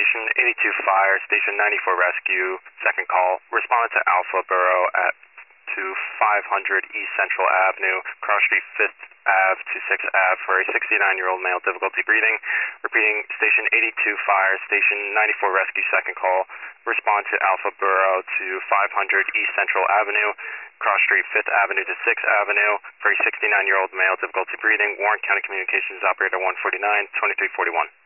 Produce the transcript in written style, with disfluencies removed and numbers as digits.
Station 82 Fire, Station 94 Rescue, second call. Responded to Alpha Borough at to 500 East Central Avenue, cross street 5th Ave to 6th Ave for a 69-year-old male, difficulty breathing. Repeating, Station 82 Fire, Station 94 Rescue, second call. Respond to Alpha Borough to 500 East Central Avenue, cross street 5th Avenue to 6th Avenue for a 69-year-old male, difficulty breathing. Warren County Communications Operator 149, 2341.